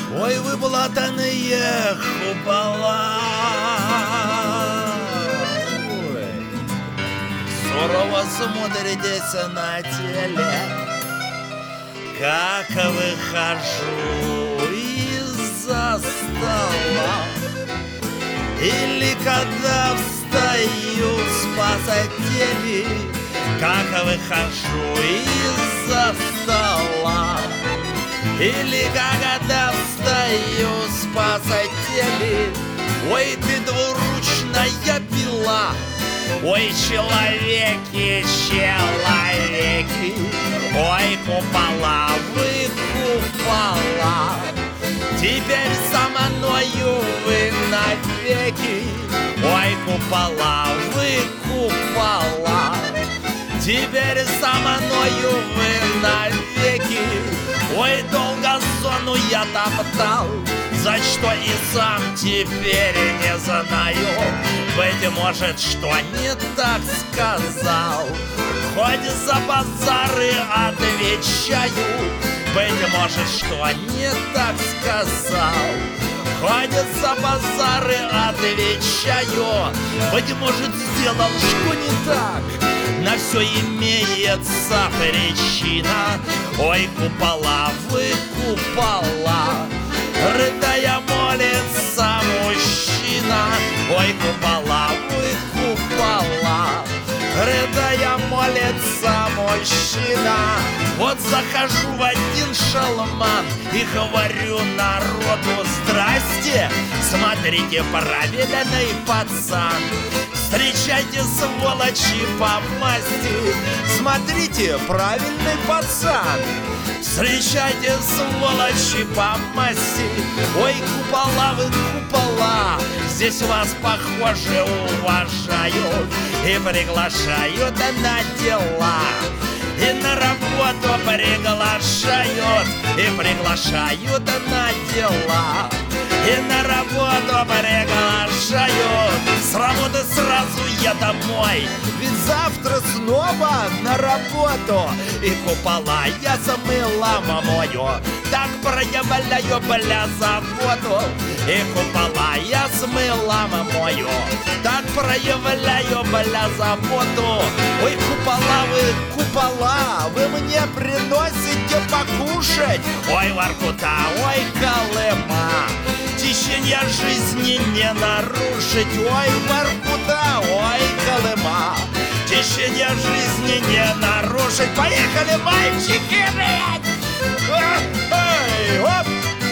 Ой, вы блатаные купола, ой, сурово смотритесь на теле, как выхожу из-за стола, или когда встаю с постели, как выхожу из-за стола, или когда встаю с постели. Ой, ты двуручная пила, ой, человеки, человеки, ой, купола, вы купола, теперь со мною вы навеки. Ой, купола, вы купола, теперь со мною вы навеки. Ой, долго зону я топтал, за что и сам теперь не знаю. Быть может, что не так сказал, хоть за базары отвечаю. Быть может, что не так сказал, хоть за базары отвечаю. Быть может, сделал что не так, на все имеется причина. Ой, купола, вы купола, рыдая молится мужчина. Ой, купола, вы купола, рыдая молится мужчина. Вот захожу в один шалман и говорю народу: здрасте, смотрите, правильный пацан. Встречайте, сволочи, по масти, смотрите, правильный пацан. Встречайте, сволочи, по масти. Ой, купола, вы купола, здесь вас, похоже, уважают и приглашают на дела, и на работу приглашают и приглашают на дела, и на работу приглашают. С работы сразу я домой, ведь завтра снова на работу. И купола я замыла мамою, так проявляю, бля, заботу. И купола я смыла мамою, так проявляю, бля, заботу. Ой, купола, вы мне приносите покушать. Ой, Воркута, ой, Колыма, течение жизни не нарушить. Ой, Воркута, ой, Колыма, течение жизни не нарушить. Поехали, мальчики, блядь! Ой, оп!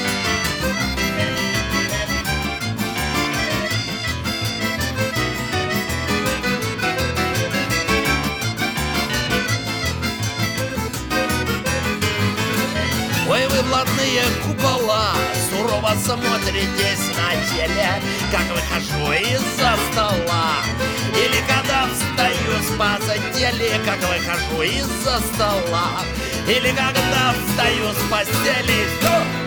Ой, вы блатные купола, сурово смотритесь на теле, как выхожу из-за стола, или когда встаю с постели, как выхожу из-за стола, или когда встаю с постели.